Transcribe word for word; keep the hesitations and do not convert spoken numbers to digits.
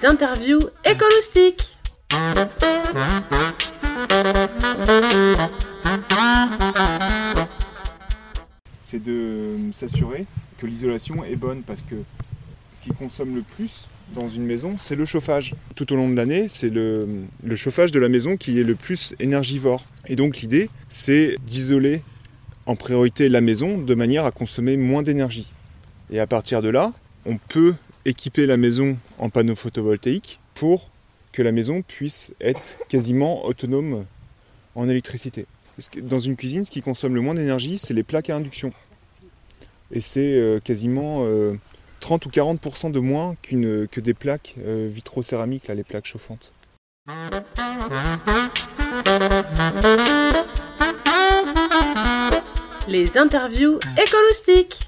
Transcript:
Les interviews écolostiques. C'est de s'assurer que l'isolation est bonne parce que ce qui consomme le plus dans une maison, c'est le chauffage. Tout au long de l'année, c'est le, le chauffage de la maison qui est le plus énergivore. Et donc l'idée, c'est d'isoler en priorité la maison de manière à consommer moins d'énergie. Et à partir de là, on peut équiper la maison en panneaux photovoltaïques pour que la maison puisse être quasiment autonome en électricité. Parce que dans une cuisine, ce qui consomme le moins d'énergie, c'est les plaques à induction. Et c'est euh, quasiment euh, trente ou quarante pour cent de moins qu'une, que des plaques euh, vitrocéramiques, là, les plaques chauffantes. Les interviews écolostiques.